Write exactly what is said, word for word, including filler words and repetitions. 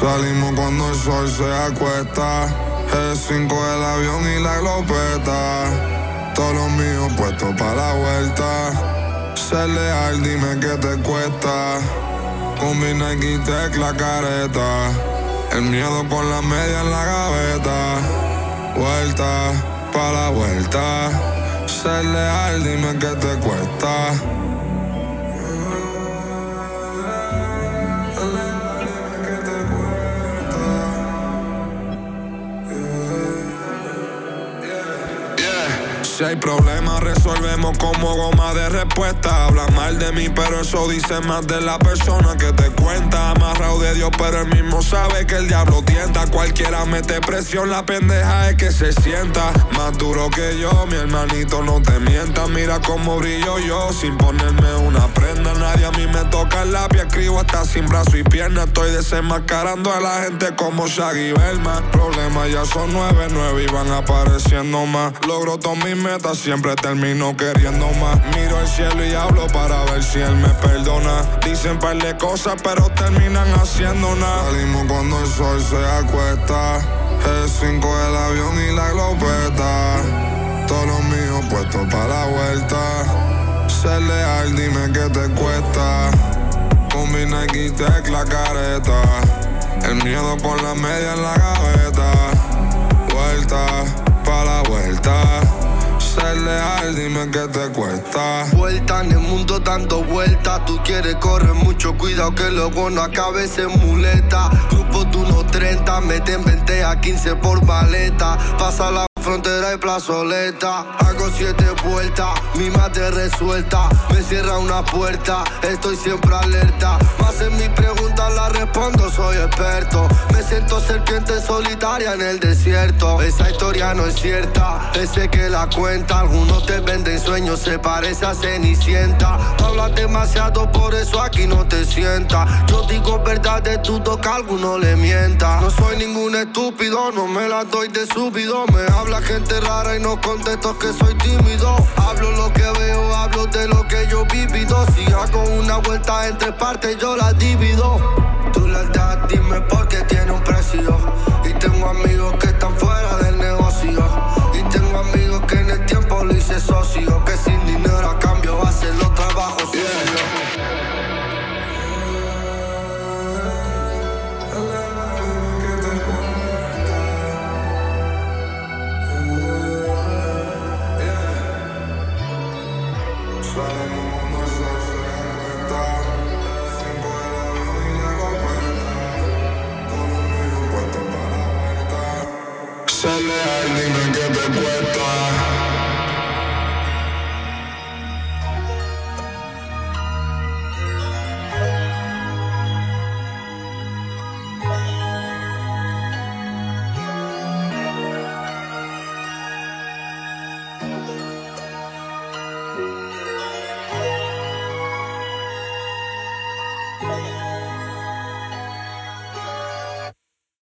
Salimos cuando el sol se acuesta. G cinco el avión y la glopeta. Todos los míos puestos para la vuelta. Ser leal, dime qué te cuesta. Con mi Nike Tech la careta. El miedo con la media en la gaveta. Vuelta, pa' la vuelta. Ser leal, dime qué te cuesta. Si hay problemas, resolvemos como goma de respuesta. Hablan mal de mí, pero eso dice más de la persona que te cuenta. Amarrado de Dios, pero él mismo sabe que el diablo tienta. Cualquiera mete presión, la pendeja es que se sienta. Más duro que yo, mi hermanito, no te mientas. Mira cómo brillo yo, sin ponerme una prenda. Nadie a mí me toca el lápiz, escribo hasta sin brazo y pierna. Estoy desenmascarando a la gente como Shaggy Belman. Problemas ya son nueve, nueve y van apareciendo más. Logro todos mis metas, siempre termino queriendo más. Miro el cielo y hablo para ver si él me perdona. Dicen par de cosas, pero terminan haciendo nada. Salimos cuando el sol se acuesta. G cinco el avión y la glopeta. Todos los míos puestos para la vuelta. Ser leal, dime qué te cuesta. Con mi Nike Tech la careta. El miedo con la media en la gaveta. Vuelta, pa' la vuelta. Ser leal, dime qué te cuesta. Vuelta en el mundo dando vueltas. Tú quieres correr mucho, cuidado que luego no acabes en muleta. Grupo de uno treinta, meten veinte a quince por maleta. Pasa la frontera y plazoleta. Hago siete vueltas, mi mate resuelta. Me cierra una puerta, estoy siempre alerta. Más en mis preguntas las respondo, soy experto. Me siento serpiente solitaria en el desierto. Esa historia no es cierta, ese que la cuenta. Algunos te venden sueños, se parece a Cenicienta. Tú hablas demasiado, por eso aquí no te sientas. Yo digo verdades, dudo que alguno le mienta. No soy ningún estúpido, no me la doy de súbido. Me habla gente rara y no contesto que soy tímido. Hablo lo que veo, hablo de lo que yo he vivido. Si hago una vuelta en tres partes, yo la divido. Tu lealtad, dime por qué tiene un precio. Y tengo amigos que están fuera del negocio. Y tengo amigos que en el tiempo lo hice socio. Que sin dinero a cambio hacen los trabajos sucios. Ser leal, dime qué te cuesta.